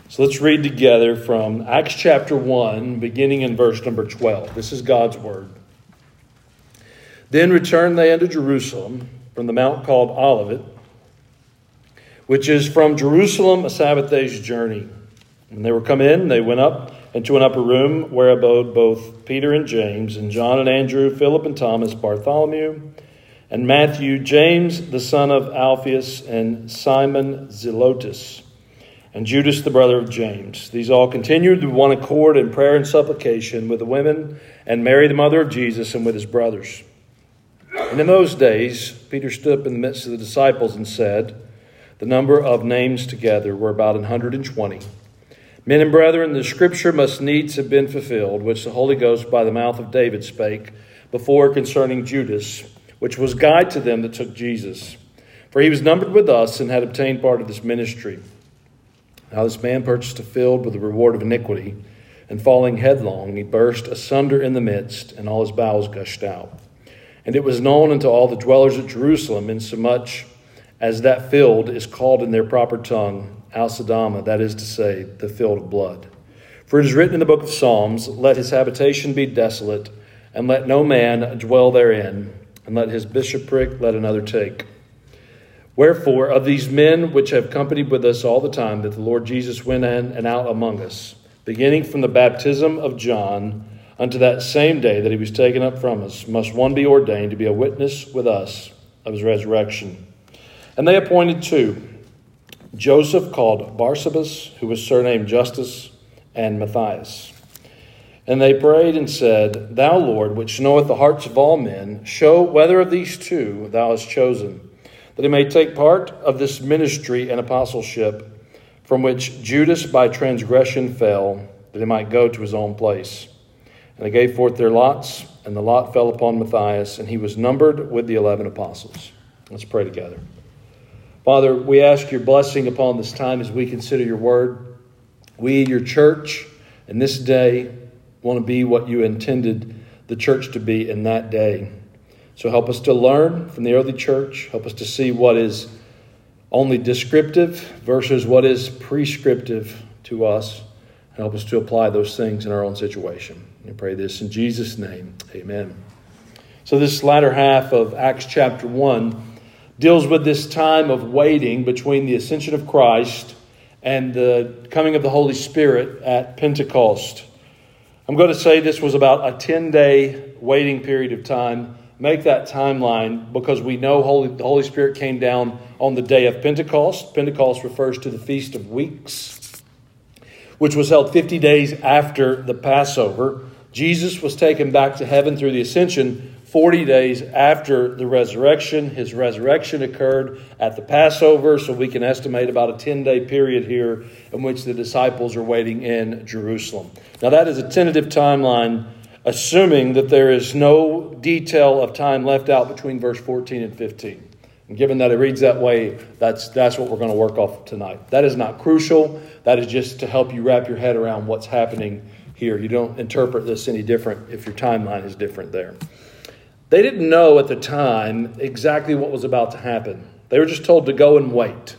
So let's read together from Acts chapter 1, beginning in verse number 12. This is God's word. Then returned they unto Jerusalem from the mount called Olivet, which is from Jerusalem a Sabbath day's journey. When they were come in, they went up into an upper room where abode both Peter and James, and John and Andrew, Philip and Thomas, Bartholomew, and Matthew, James the son of Alphaeus, and Simon Zelotes, and Judas the brother of James. These all continued with one accord in prayer and supplication with the women, and Mary the mother of Jesus, and with his brothers. And in those days Peter stood up in the midst of the disciples and said, the number of names together were about 120. Men and brethren, the scripture must needs have been fulfilled, which the Holy Ghost by the mouth of David spake before concerning Judas, which was guide to them that took Jesus. For he was numbered with us and had obtained part of this ministry. Now this man purchased a field with the reward of iniquity, and falling headlong, he burst asunder in the midst, and all his bowels gushed out. And it was known unto all the dwellers at Jerusalem, insomuch as that field is called in their proper tongue, Al-Sadama, that is to say, the field of blood. For it is written in the book of Psalms, let his habitation be desolate, and let no man dwell therein, and let his bishopric let another take. Wherefore, of these men which have companied with us all the time that the Lord Jesus went in and out among us, beginning from the baptism of John unto that same day that he was taken up from us, must one be ordained to be a witness with us of his resurrection. And they appointed two, Joseph called Barsabas, who was surnamed Justus, and Matthias. And they prayed and said, Thou, Lord, which knoweth the hearts of all men, show whether of these two thou hast chosen, that he may take part of this ministry and apostleship, from which Judas by transgression fell, that he might go to his own place. And they gave forth their lots, and the lot fell upon Matthias, and he was numbered with the 11 apostles. Let's pray together. Father, we ask your blessing upon this time as we consider your word. We, your church, in this day, want to be what you intended the church to be in that day. So help us to learn from the early church. Help us to see what is only descriptive versus what is prescriptive to us. And help us to apply those things in our own situation. I pray this in Jesus' name. Amen. So this latter half of Acts chapter 1 deals with this time of waiting between the ascension of Christ and the coming of the Holy Spirit at Pentecost. I'm going to say this was about a 10-day waiting period of time. Make that timeline because we know the Holy Spirit came down on the day of Pentecost. Pentecost refers to the Feast of Weeks, which was held 50 days after the Passover. Jesus was taken back to heaven through the ascension 40 days after the resurrection. His resurrection occurred at the Passover, so we can estimate about a 10-day period here in which the disciples are waiting in Jerusalem. Now that is a tentative timeline, assuming that there is no detail of time left out between verse 14 and 15. And given that it reads that way, that's what we're going to work off tonight. That is not crucial. That is just to help you wrap your head around what's happening here. You don't interpret this any different if your timeline is different there. They didn't know at the time exactly what was about to happen. They were just told to go and wait.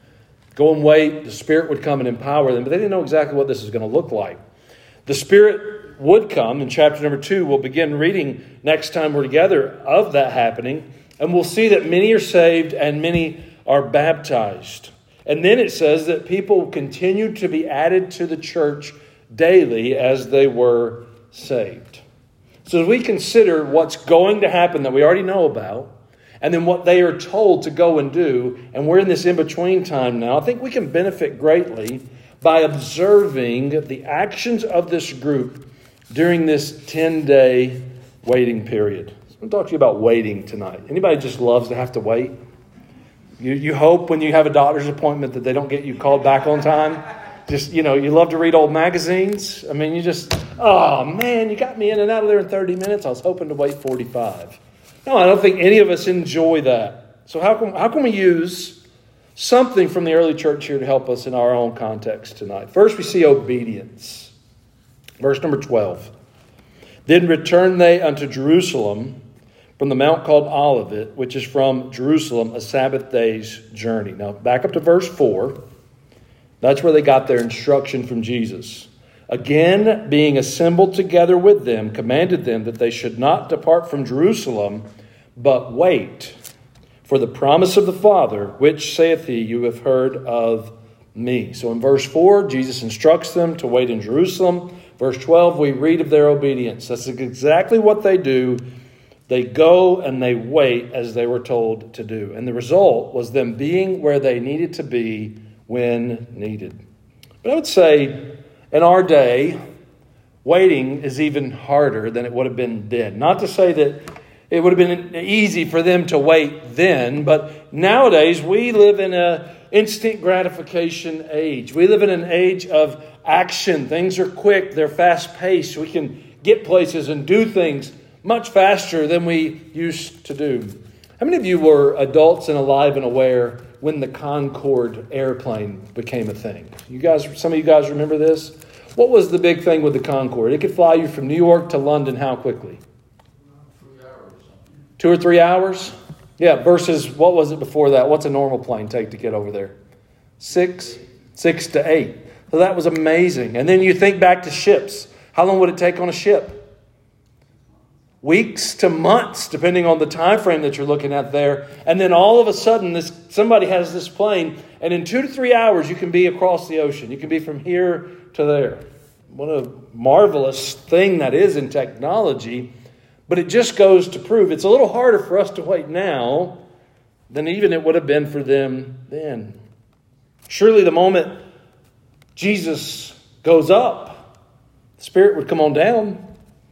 Go and wait. The Spirit would come and empower them, but they didn't know exactly what this is going to look like. The Spirit would come in chapter number 2. We'll begin reading next time we're together of that happening, and we'll see that many are saved and many are baptized. And then it says that people continued to be added to the church daily as they were saved. So as we consider what's going to happen that we already know about, and then what they are told to go and do, and we're in this in-between time now, I think we can benefit greatly by observing the actions of this group during this 10-day waiting period. I'm going to talk to you about waiting tonight. Anybody just loves to have to wait? You hope when you have a doctor's appointment that they don't get you called back on time? Just, you love to read old magazines. I mean, oh man, you got me in and out of there in 30 minutes. I was hoping to wait 45. No, I don't think any of us enjoy that. So how can we use something from the early church here to help us in our own context tonight? First, we see obedience. Verse number 12. Then returned they unto Jerusalem from the mount called Olivet, which is from Jerusalem a Sabbath day's journey. Now, back up to verse 4. That's where they got their instruction from Jesus. Again, being assembled together with them, commanded them that they should not depart from Jerusalem, but wait for the promise of the Father, which saith he, you have heard of me. So in verse 4, Jesus instructs them to wait in Jerusalem. Verse 12, we read of their obedience. That's exactly what they do. They go and they wait as they were told to do. And the result was them being where they needed to be when needed. But I would say in our day, waiting is even harder than it would have been then. Not to say that it would have been easy for them to wait then, but nowadays we live in an instant gratification age. We live in an age of action. Things are quick. They're fast-paced. We can get places and do things much faster than we used to do. How many of you were adults and alive and aware when the Concorde airplane became a thing? You guys, some of you guys remember this? What was the big thing with the Concorde? It could fly you from New York to London how quickly? 2 or 3 hours? Yeah, versus what was it before that? What's a normal plane take to get over there? 6 to 8. So that was amazing. And then you think back to ships. How long would it take on a ship? Weeks to months, depending on the time frame that you're looking at there. And then all of a sudden, somebody has this plane, and in 2 to 3 hours, you can be across the ocean. You can be from here to there. What a marvelous thing that is in technology. But it just goes to prove it's a little harder for us to wait now than even it would have been for them then. Surely the moment Jesus goes up, the Spirit would come on down.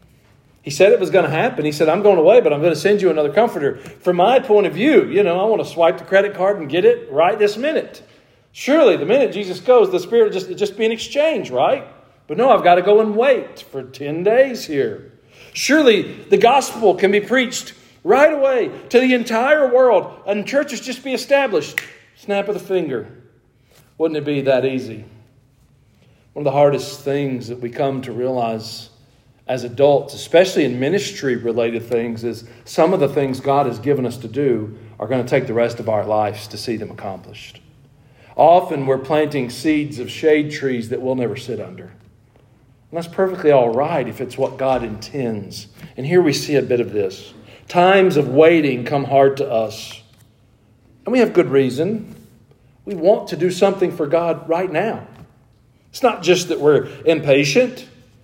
He said it was going to happen. He said, I'm going away, but I'm going to send you another comforter. From my point of view, I want to swipe the credit card and get it right this minute. Surely the minute Jesus goes, the Spirit will just be an exchange, right? But no, I've got to go and wait for 10 days here. Surely the gospel can be preached right away to the entire world and churches just be established. Snap of the finger. Wouldn't it be that easy? One of the hardest things that we come to realize as adults, especially in ministry-related things, is some of the things God has given us to do are going to take the rest of our lives to see them accomplished. Often we're planting seeds of shade trees that we'll never sit under. And that's perfectly all right if it's what God intends. And here we see a bit of this. Times of waiting come hard to us. And we have good reason. We want to do something for God right now. It's not just that we're impatient.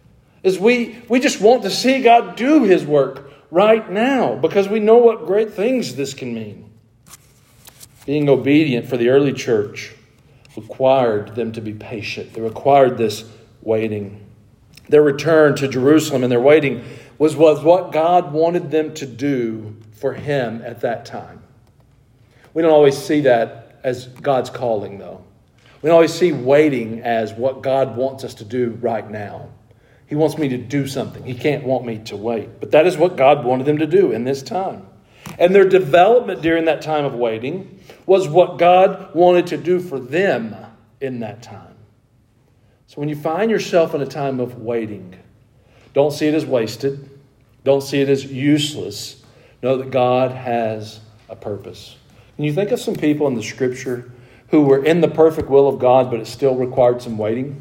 We just want to see God do His work right now because we know what great things this can mean. Being obedient for the early church required them to be patient. They required this waiting. Their return to Jerusalem and their waiting was what God wanted them to do for Him at that time. We don't always see that as God's calling, though. We don't always see waiting as what God wants us to do right now. He wants me to do something. He can't want me to wait. But that is what God wanted them to do in this time. And their development during that time of waiting was what God wanted to do for them in that time. So when you find yourself in a time of waiting, don't see it as wasted. Don't see it as useless. Know that God has a purpose. Can you think of some people in the Scripture who were in the perfect will of God, but it still required some waiting?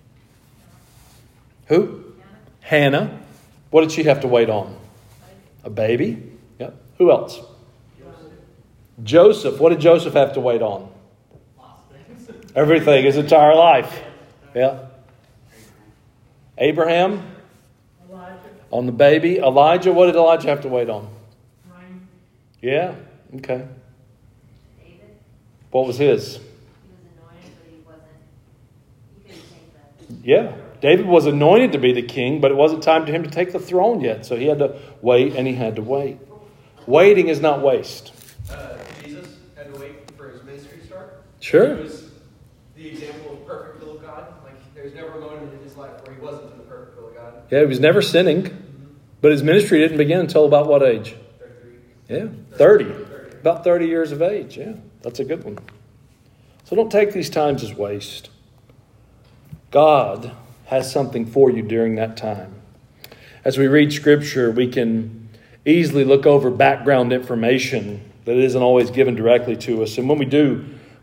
Who? Hannah. What did she have to wait on? A baby. Yep. Who else? Joseph. What did Joseph have to wait on? Everything, his entire life. Yeah. Abraham. Elijah. On the baby. Elijah. What did Elijah have to wait on? Rain. Yeah. Okay. David. What was his? He was anointed, but he couldn't take that. Yeah. David was anointed to be the king, but it wasn't time for him to take the throne yet. So he had to wait, and he had to wait. Waiting is not waste. Jesus had to wait for his ministry to start. Sure. He was the example of perfect will of God. Like, there was never a moment in his life where he wasn't in the perfect will of God. Yeah, he was never sinning, but his ministry didn't begin until about what age? 33. Yeah, 30. About 30 years of age. Yeah, that's a good one. So don't take these times as waste. God has something for you during that time. As we read Scripture, we can easily look over background information that isn't always given directly to us. And when we do,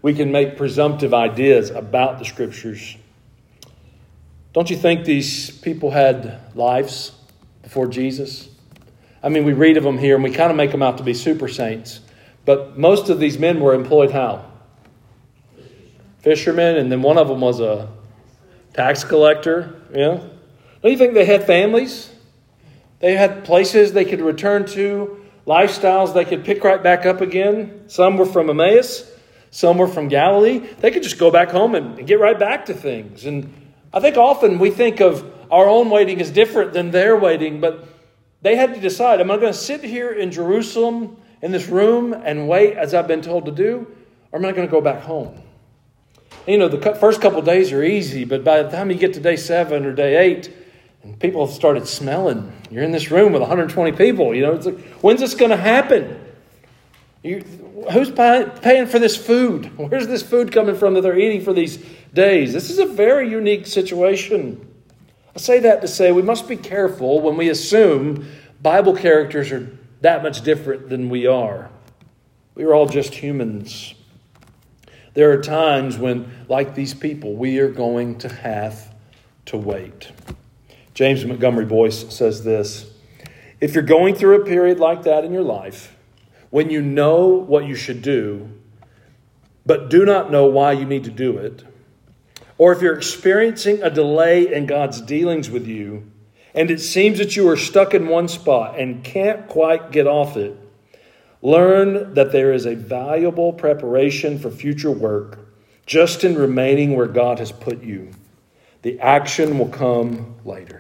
We can make presumptive ideas about the Scriptures. Don't you think these people had lives before Jesus? I mean, we read of them here and we kind of make them out to be super saints. But most of these men were employed how? Fishermen, and then one of them was a tax collector. Yeah. Don't you think they had families? They had places they could return to, lifestyles they could pick right back up again. Some were from Emmaus. Some were from Galilee. They could just go back home and get right back to things. And I think often we think of our own waiting as different than their waiting. But they had to decide, am I going to sit here in Jerusalem in this room and wait as I've been told to do? Or am I going to go back home? You know, the first couple of days are easy, but by the time you get to day 7 or day 8, and people have started smelling, you're in this room with 120 people. You know, it's like, when's this going to happen? Who's paying for this food? Where's this food coming from that they're eating for these days? This is a very unique situation. I say that to say we must be careful when we assume Bible characters are that much different than we are. We are all just humans. There are times when, like these people, we are going to have to wait. James Montgomery Boyce says this: if you're going through a period like that in your life, when you know what you should do, but do not know why you need to do it, or if you're experiencing a delay in God's dealings with you, and it seems that you are stuck in one spot and can't quite get off it, learn that there is a valuable preparation for future work just in remaining where God has put you. The action will come later.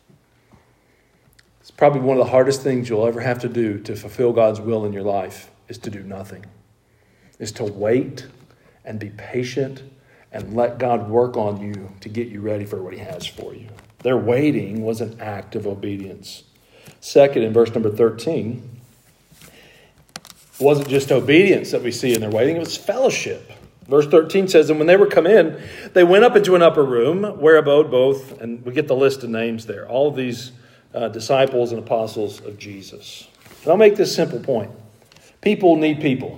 It's probably one of the hardest things you'll ever have to do to fulfill God's will in your life is to do nothing. Is to wait and be patient and let God work on you to get you ready for what He has for you. Their waiting was an act of obedience. Second, in verse number 13, it wasn't just obedience that we see in their waiting, it was fellowship. Verse 13 says, and when they were come in, they went up into an upper room where abode both, and we get the list of names there, all of these disciples and apostles of Jesus. And I'll make this simple point. People need people.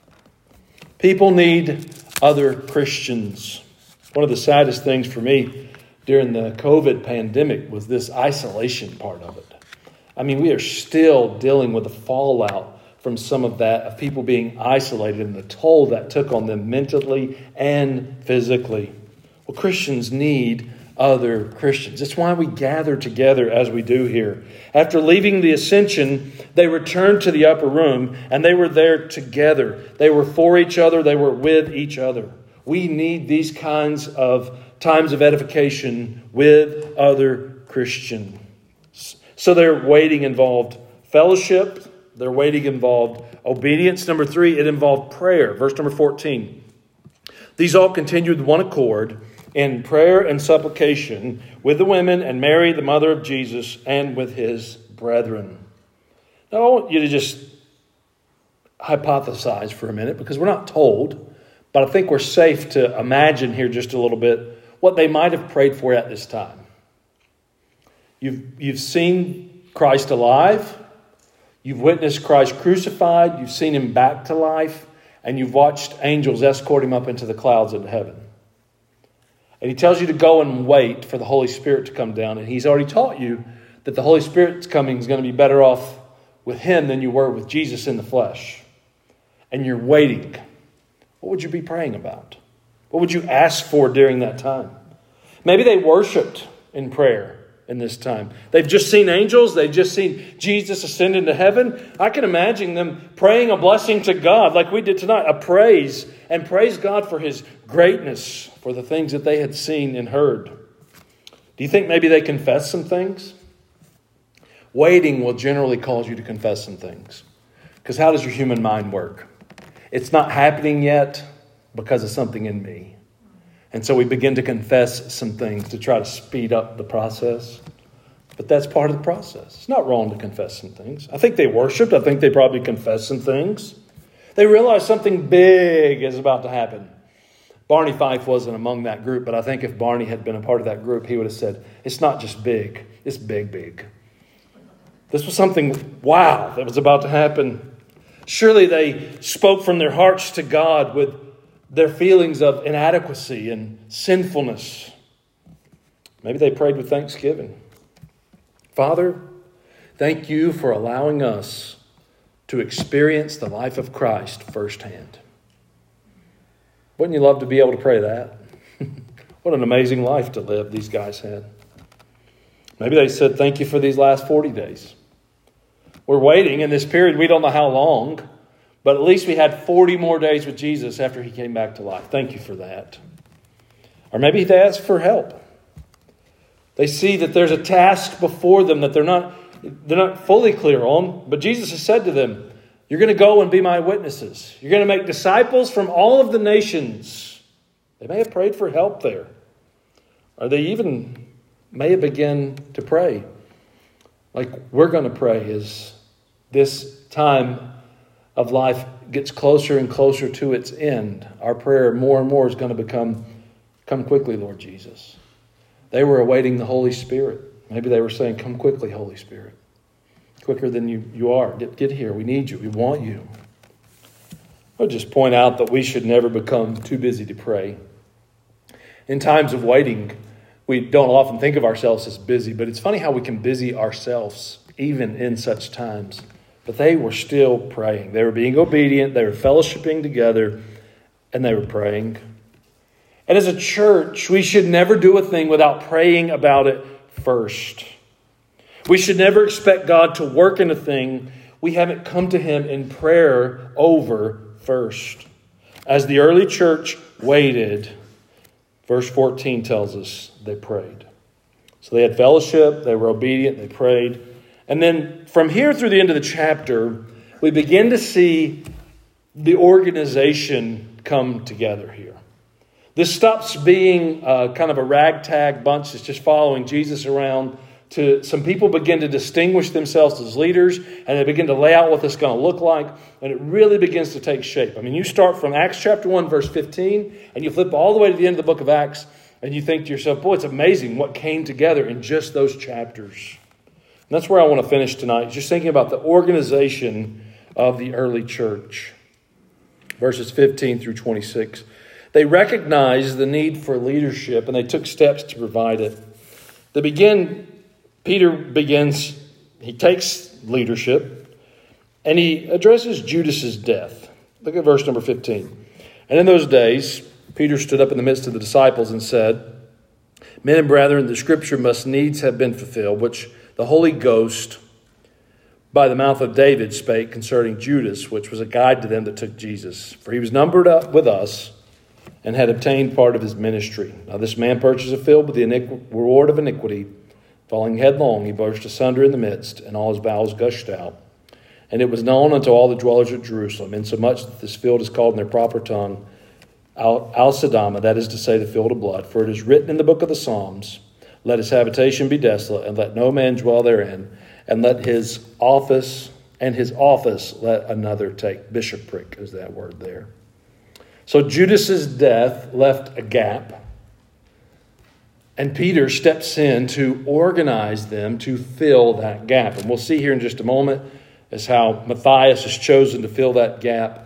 People need other Christians. One of the saddest things for me during the COVID pandemic was this isolation part of it. I mean, we are still dealing with the fallout from some of that, of people being isolated and the toll that took on them mentally and physically. Well, Christians need other Christians. It's why we gather together as we do here. After leaving the ascension, they returned to the upper room and they were there together. They were for each other. They were with each other. We need these kinds of times of edification with other Christians. So their waiting involved fellowship. Their waiting involved obedience. Number 3, it involved prayer. Verse number 14. These all continued with one accord in prayer and supplication with the women and Mary, the mother of Jesus, and with his brethren. Now, I want you to just hypothesize for a minute because we're not told, but I think we're safe to imagine here just a little bit what they might have prayed for at this time. You've seen Christ alive. You've witnessed Christ crucified. You've seen him back to life. And you've watched angels escort him up into the clouds into heaven. And he tells you to go and wait for the Holy Spirit to come down. And he's already taught you that the Holy Spirit's coming is going to be better off with him than you were with Jesus in the flesh. And you're waiting. What would you be praying about? What would you ask for during that time? Maybe they worshiped in prayer in this time. They've just seen angels. They've just seen Jesus ascend into heaven. I can imagine them praying a blessing to God like we did tonight, a praise, and praise God for his greatness, for the things that they had seen and heard. Do you think maybe they confessed some things? Waiting will generally cause you to confess some things. Because how does your human mind work? It's not happening yet because of something in me. And so we begin to confess some things to try to speed up the process. But that's part of the process. It's not wrong to confess some things. I think they worshiped. I think they probably confessed some things. They realized something big is about to happen. Barney Fife wasn't among that group, but I think if Barney had been a part of that group, he would have said, it's not just big, it's big, big. This was something, wow, that was about to happen. Surely they spoke from their hearts to God with their feelings of inadequacy and sinfulness. Maybe they prayed with thanksgiving. Father, thank you for allowing us to experience the life of Christ firsthand. Wouldn't you love to be able to pray that? What an amazing life to live these guys had. Maybe they said, thank you for these last 40 days. We're waiting in this period. We don't know how long, but at least we had 40 more days with Jesus after he came back to life. Thank you for that. Or maybe they asked for help. They see that there's a task before them that they're not fully clear on, but Jesus has said to them, you're going to go and be my witnesses. You're going to make disciples from all of the nations. They may have prayed for help there. Or they even may have begun to pray like we're going to pray as this time of life gets closer and closer to its end. Our prayer more and more is going to come quickly, Lord Jesus. They were awaiting the Holy Spirit. Maybe they were saying, come quickly, Holy Spirit. Quicker than you are. Get here. We need you. We want you. I'll just point out that we should never become too busy to pray. In times of waiting, we don't often think of ourselves as busy, but it's funny how we can busy ourselves even in such times. But they were still praying. They were being obedient. They were fellowshipping together, and they were praying. And as a church, we should never do a thing without praying about it first. We should never expect God to work in a thing we haven't come to him in prayer over first. As the early church waited, verse 14 tells us they prayed. So they had fellowship, they were obedient, they prayed. And then from here through the end of the chapter, we begin to see the organization come together here. This stops being kind of a ragtag bunch that's just following Jesus around to some people begin to distinguish themselves as leaders, and they begin to lay out what this is going to look like, and it really begins to take shape. I mean, you start from Acts chapter 1, verse 15, and you flip all the way to the end of the book of Acts, and you think to yourself, boy, it's amazing what came together in just those chapters. And that's where I want to finish tonight, just thinking about the organization of the early church. Verses 15 through 26. They recognized the need for leadership, and they took steps to provide it. Peter begins, he takes leadership, and he addresses Judas's death. Look at verse number 15. And in those days, Peter stood up in the midst of the disciples and said, Men and brethren, the scripture must needs have been fulfilled, which the Holy Ghost by the mouth of David spake concerning Judas, which was a guide to them that took Jesus. For he was numbered up with us and had obtained part of his ministry. Now this man purchased a field with the reward of iniquity. Falling headlong, he burst asunder in the midst, and all his bowels gushed out. And it was known unto all the dwellers at Jerusalem, insomuch that this field is called in their proper tongue Al-Sadama, that is to say, the field of blood. For it is written in the book of the Psalms, Let his habitation be desolate, and let no man dwell therein, and let his office let another take. Bishopric is that word there. So Judas's death left a gap. And Peter steps in to organize them to fill that gap. And we'll see here in just a moment as how Matthias is chosen to fill that gap.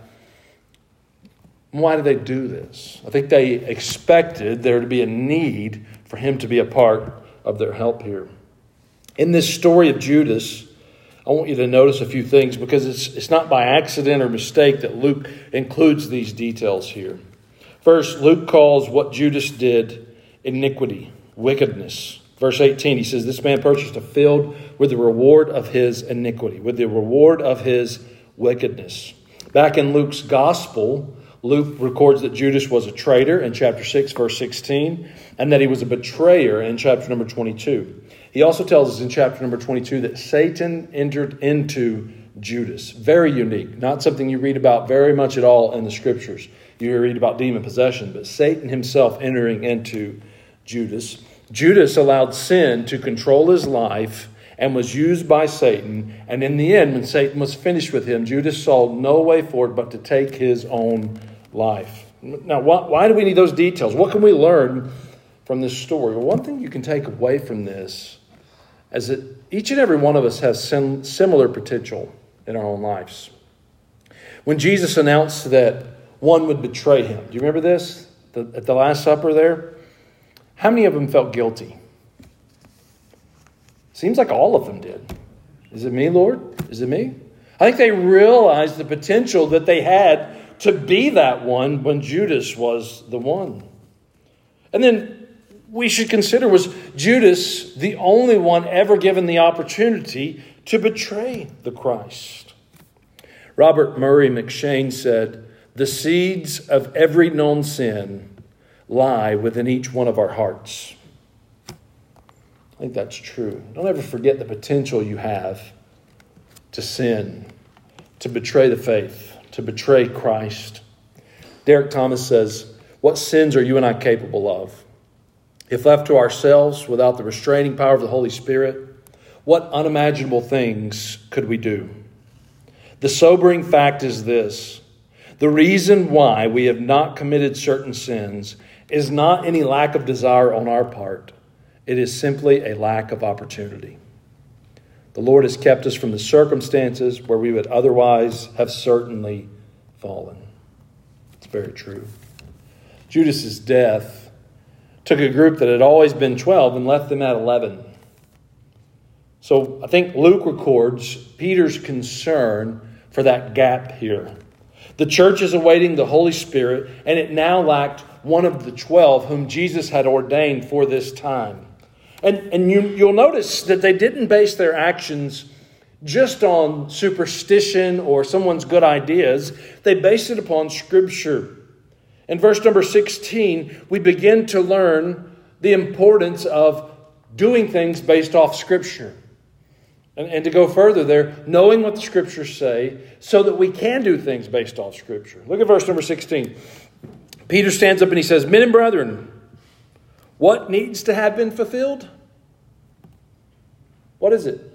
Why did they do this? I think they expected there to be a need for him to be a part of their help here. In this story of Judas, I want you to notice a few things because it's not by accident or mistake that Luke includes these details here. First, Luke calls what Judas did iniquity. Wickedness. Verse 18, he says, this man purchased a field with the reward of his iniquity, with the reward of his wickedness. Back in Luke's gospel, Luke records that Judas was a traitor in chapter 6, verse 16, and that he was a betrayer in chapter number 22. He also tells us in chapter number 22 that Satan entered into Judas. Very unique. Not something you read about very much at all in the scriptures. You read about demon possession, but Satan himself entering into Judas. Judas allowed sin to control his life and was used by Satan. And in the end, when Satan was finished with him, Judas saw no way forward but to take his own life. Now, why do we need those details? What can we learn from this story? Well, one thing you can take away from this is that each and every one of us has similar potential in our own lives. When Jesus announced that one would betray him. Do you remember this? At the Last Supper there? How many of them felt guilty? Seems like all of them did. Is it me, Lord? Is it me? I think they realized the potential that they had to be that one when Judas was the one. And then we should consider, was Judas the only one ever given the opportunity to betray the Christ? Robert Murray McShane said, "The seeds of every known sin lie within each one of our hearts." I think that's true. Don't ever forget the potential you have to sin, to betray the faith, to betray Christ. Derek Thomas says, "What sins are you and I capable of? If left to ourselves without the restraining power of the Holy Spirit, what unimaginable things could we do? The sobering fact is this: the reason why we have not committed certain sins is not any lack of desire on our part. It is simply a lack of opportunity. The Lord has kept us from the circumstances where we would otherwise have certainly fallen." It's very true. Judas's death took a group that had always been 12 and left them at 11. So I think Luke records Peter's concern for that gap here. The church is awaiting the Holy Spirit, and it now lacked one of the 12 whom Jesus had ordained for this time. And you'll notice that they didn't base their actions just on superstition or someone's good ideas. They based it upon Scripture. In verse number 16, we begin to learn the importance of doing things based off Scripture. And to go further there, knowing what the Scriptures say so that we can do things based off Scripture. Look at verse number 16. Peter stands up and he says, "Men and brethren, what needs to have been fulfilled?" What is it?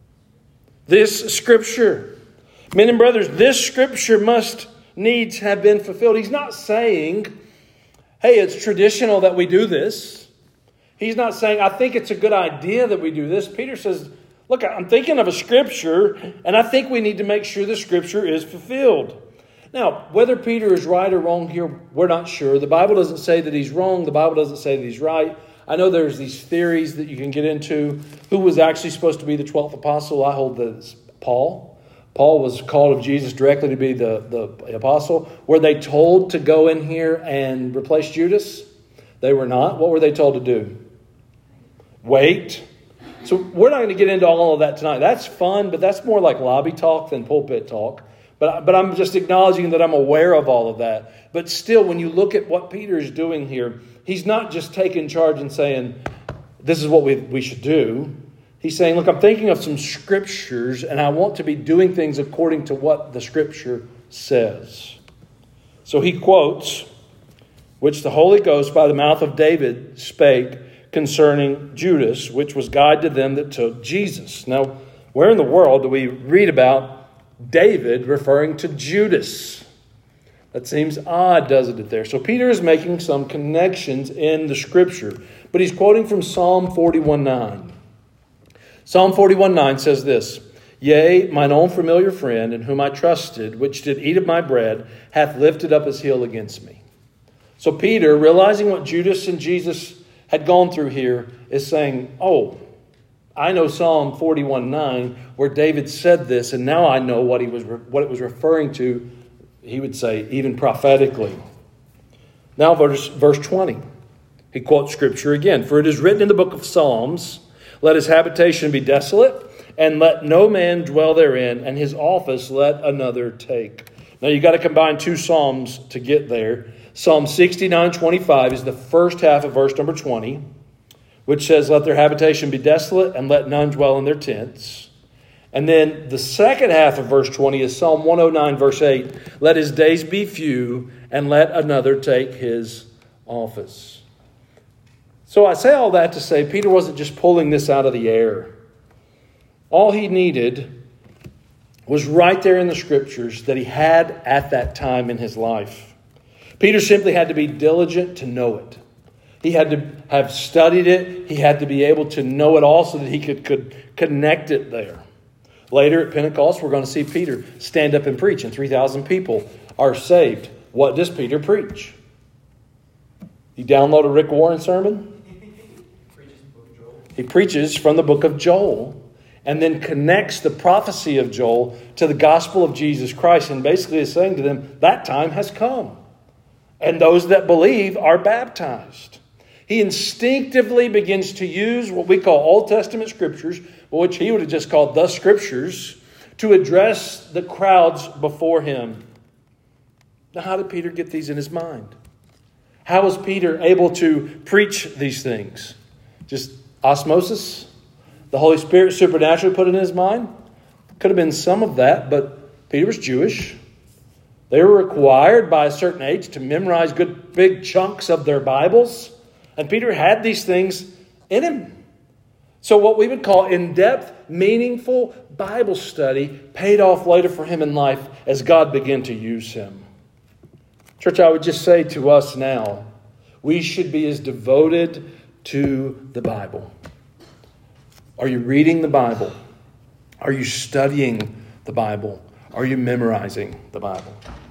This Scripture. Men and brothers, this Scripture must needs have been fulfilled. He's not saying, hey, it's traditional that we do this. He's not saying, I think it's a good idea that we do this. Peter says, look, I'm thinking of a Scripture, and I think we need to make sure the Scripture is fulfilled. Now, whether Peter is right or wrong here, we're not sure. The Bible doesn't say that he's wrong. The Bible doesn't say that he's right. I know there's these theories that you can get into. Who was actually supposed to be the 12th apostle? I hold that it's Paul. Paul was called of Jesus directly to be the apostle. Were they told to go in here and replace Judas? They were not. What were they told to do? Wait. So we're not going to get into all of that tonight. That's fun, but that's more like lobby talk than pulpit talk. But I'm just acknowledging that I'm aware of all of that. But still, when you look at what Peter is doing here, he's not just taking charge and saying, this is what we should do. He's saying, look, I'm thinking of some Scriptures, and I want to be doing things according to what the Scripture says. So he quotes, which the Holy Ghost by the mouth of David spake concerning Judas, which was guide to them that took Jesus. Now, where in the world do we read about David referring to Judas? That seems odd, doesn't it, there? So Peter is making some connections in the Scripture, but he's quoting from Psalm 41:9. Psalm 41:9 says this, "Yea, mine own familiar friend, in whom I trusted, which did eat of my bread, hath lifted up his heel against me." So Peter, realizing what Judas and Jesus had gone through here, is saying, oh, I know Psalm 41:9 where David said this, and now I know what it was referring to, he would say, even prophetically. Now verse 20. He quotes Scripture again. "For it is written in the book of Psalms, let his habitation be desolate, and let no man dwell therein, and his office let another take." Now you've got to combine two Psalms to get there. Psalm 69:25 is the first half of verse number 20, which says, "Let their habitation be desolate, and let none dwell in their tents." And then the second half of verse 20 is Psalm 109, verse 8. "Let his days be few, and let another take his office." So I say all that to say Peter wasn't just pulling this out of the air. All he needed was right there in the Scriptures that he had at that time in his life. Peter simply had to be diligent to know it. He had to have studied it. He had to be able to know it all so that he could connect it there. Later at Pentecost, we're going to see Peter stand up and preach, and 3,000 people are saved. What does Peter preach? You download a Rick Warren sermon? He preaches from the book of Joel and then connects the prophecy of Joel to the gospel of Jesus Christ and basically is saying to them, that time has come. And those that believe are baptized. He instinctively begins to use what we call Old Testament scriptures, which he would have just called the scriptures, to address the crowds before him. Now, how did Peter get these in his mind? How was Peter able to preach these things? Just osmosis? The Holy Spirit supernaturally put it in his mind? Could have been some of that, but Peter was Jewish. They were required by a certain age to memorize good big chunks of their Bibles. And Peter had these things in him. So what we would call in-depth, meaningful Bible study paid off later for him in life as God began to use him. Church, I would just say to us now, we should be as devoted to the Bible. Are you reading the Bible? Are you studying the Bible? Are you memorizing the Bible?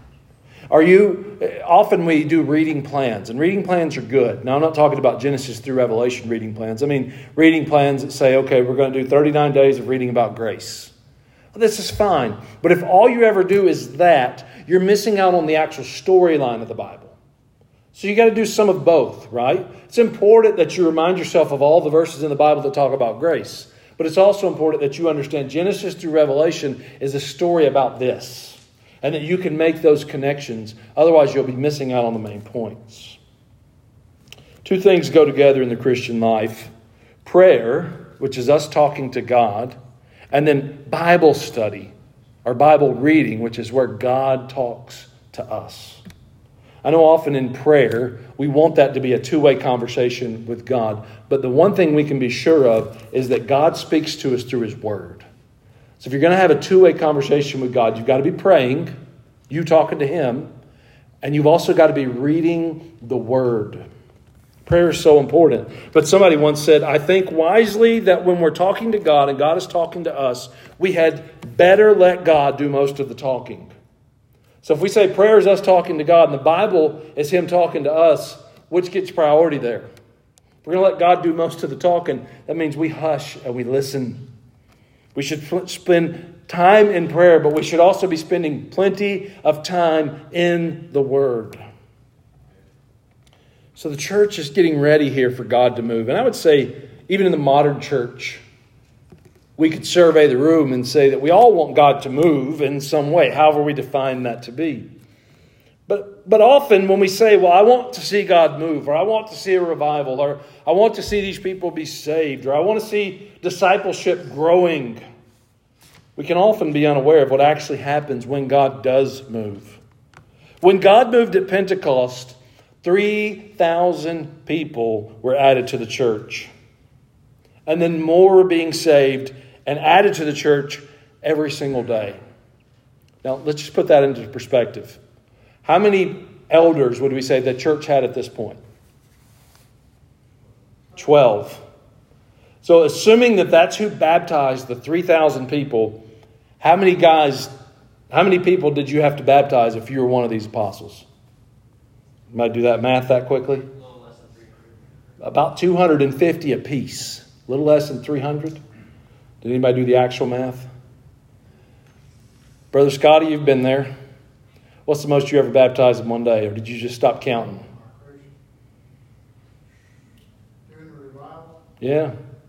Often we do reading plans, and reading plans are good. Now, I'm not talking about Genesis through Revelation reading plans. I mean, reading plans that say, okay, we're going to do 39 days of reading about grace. Well, this is fine. But if all you ever do is that, you're missing out on the actual storyline of the Bible. So you got to do some of both, right? It's important that you remind yourself of all the verses in the Bible that talk about grace. But it's also important that you understand Genesis through Revelation is a story about this. And that you can make those connections. Otherwise, you'll be missing out on the main points. Two things go together in the Christian life. Prayer, which is us talking to God. And then Bible study, or Bible reading, which is where God talks to us. I know often in prayer, we want that to be a two-way conversation with God. But the one thing we can be sure of is that God speaks to us through His Word. So if you're going to have a two-way conversation with God, you've got to be praying, you talking to Him, and you've also got to be reading the Word. Prayer is so important. But somebody once said, I think wisely that when we're talking to God and God is talking to us, we had better let God do most of the talking. So if we say prayer is us talking to God and the Bible is Him talking to us, which gets priority there? If we're going to let God do most of the talking, that means we hush and we listen. We should spend time in prayer, but we should also be spending plenty of time in the Word. So the church is getting ready here for God to move. And I would say, even in the modern church, we could survey the room and say that we all want God to move in some way, however we define that to be. But often when we say, well, I want to see God move, or I want to see a revival, or I want to see these people be saved, or I want to see discipleship growing, we can often be unaware of what actually happens when God does move. When God moved at Pentecost, 3,000 people were added to the church. And then more were being saved and added to the church every single day. Now, let's just put that into perspective. How many elders would we say the church had at this point? 12. So assuming that that's who baptized the 3,000 people, how many people did you have to baptize if you were one of these apostles? You might do that math that quickly. A little less than 300. About 250 apiece. A little less than 300. Did anybody do the actual math? Brother Scotty, you've been there. What's the most you ever baptized in one day? Or did you just stop counting? During the revival? Yeah.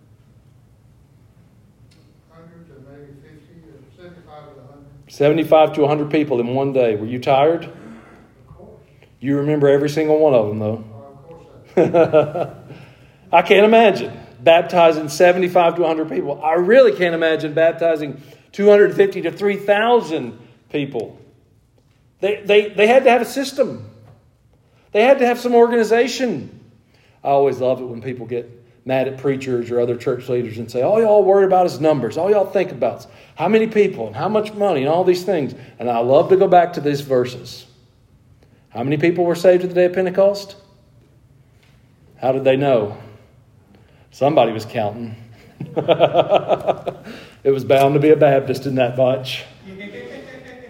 100 to maybe 50 or 75 to 100. 75 to 100 people in one day. Were you tired? Of course. You remember every single one of them, though. Of course I I can't imagine baptizing 75 to 100 people. I really can't imagine baptizing 250 to 3,000 people. They had to have a system. They had to have some organization. I always love it when people get mad at preachers or other church leaders and say, all y'all worry about is numbers. All y'all think about is how many people and how much money and all these things. And I love to go back to these verses. How many people were saved at the day of Pentecost? How did they know? Somebody was counting. It was bound to be a Baptist in that bunch.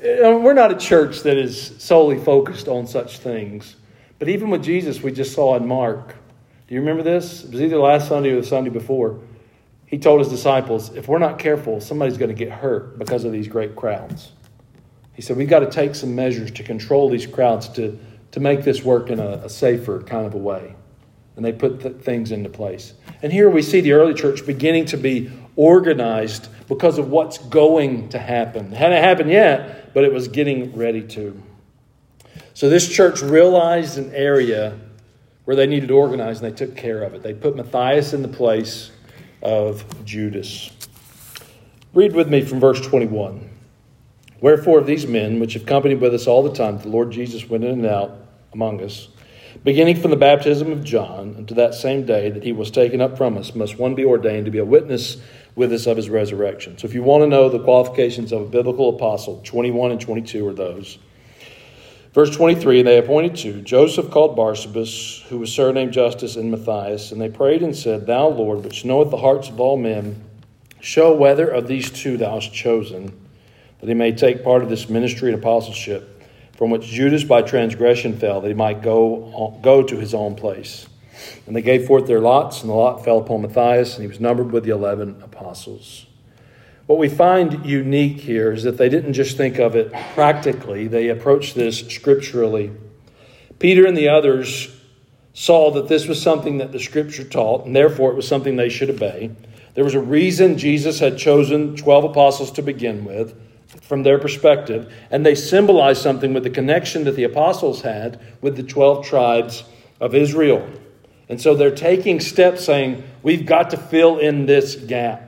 We're not a church that is solely focused on such things. But even with Jesus, we just saw in Mark. Do you remember this? It was either last Sunday or the Sunday before. He told his disciples, if we're not careful, somebody's going to get hurt because of these great crowds. He said, we've got to take some measures to control these crowds to make this work in a safer kind of a way. And they put things into place. And here we see the early church beginning to be organized because of what's going to happen. It hadn't happened yet, but it was getting ready to. So this church realized an area where they needed to organize, and they took care of it. They put Matthias in the place of Judas. Read with me from verse 21. Wherefore of these men, which have companied with us all the time, the Lord Jesus went in and out among us, beginning from the baptism of John unto that same day that he was taken up from us, must one be ordained to be a witness with us of his resurrection. So if you want to know the qualifications of a biblical apostle, 21 and 22 are those. Verse 23, they appointed two, Joseph called Barsabas, who was surnamed Justus, and Matthias. And they prayed and said, Thou, Lord, which knoweth the hearts of all men, show whether of these two thou hast chosen, that he may take part of this ministry and apostleship, from which Judas by transgression fell, that he might go to his own place. And they gave forth their lots, and the lot fell upon Matthias, and he was numbered with the 11 apostles. What we find unique here is that they didn't just think of it practically, they approached this scripturally. Peter and the others saw that this was something that the scripture taught, and therefore it was something they should obey. There was a reason Jesus had chosen 12 apostles to begin with, from their perspective, and they symbolized something with the connection that the apostles had with the 12 tribes of Israel. And so they're taking steps saying, we've got to fill in this gap.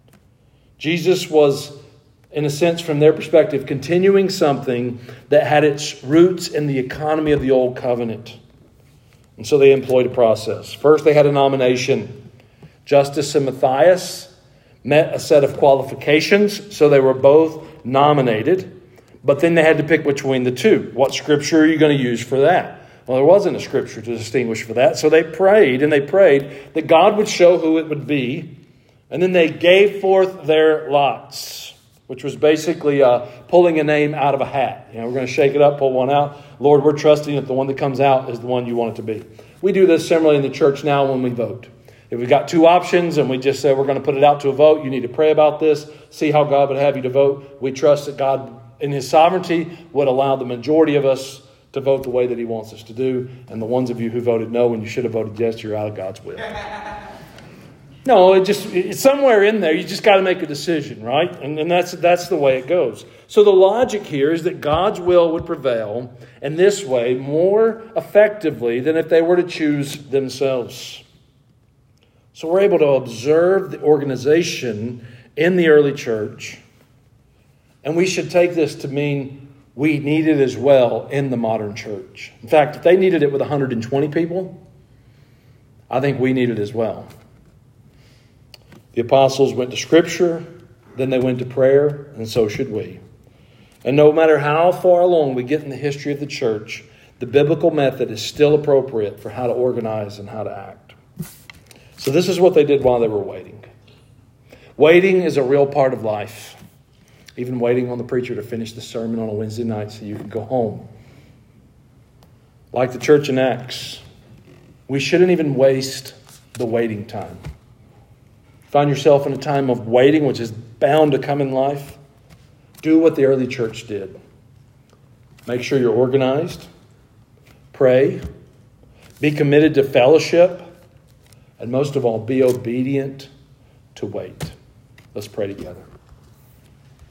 Jesus was, in a sense, from their perspective, continuing something that had its roots in the economy of the Old Covenant. And so they employed a process. First, they had a nomination. Justus and Matthias met a set of qualifications, so they were both nominated. But then they had to pick between the two. What scripture are you going to use for that? Well, there wasn't a scripture to distinguish for that. So they prayed, and they prayed that God would show who it would be. And then they gave forth their lots, which was basically pulling a name out of a hat. We're going to shake it up, pull one out. Lord, we're trusting that the one that comes out is the one you want it to be. We do this similarly in the church now when we vote. If we've got two options and we just say we're going to put it out to a vote, you need to pray about this, see how God would have you to vote. We trust that God, in his sovereignty, would allow the majority of us to vote the way that he wants us to do. And the ones of you who voted no when you should have voted yes, you're out of God's will. No, it's somewhere in there. You just got to make a decision, right? And that's the way it goes. So the logic here is that God's will would prevail in this way more effectively than if they were to choose themselves. So we're able to observe the organization in the early church. And we should take this to mean we need it as well in the modern church. In fact, if they needed it with 120 people, I think we need it as well. The apostles went to Scripture, then they went to prayer, and so should we. And no matter how far along we get in the history of the church, the biblical method is still appropriate for how to organize and how to act. So this is what they did while they were waiting. Waiting is a real part of life. Even waiting on the preacher to finish the sermon on a Wednesday night so you can go home. Like the church in Acts, we shouldn't even waste the waiting time. Find yourself in a time of waiting, which is bound to come in life. Do what the early church did. Make sure you're organized. Pray. Be committed to fellowship. And most of all, be obedient to wait. Let's pray together.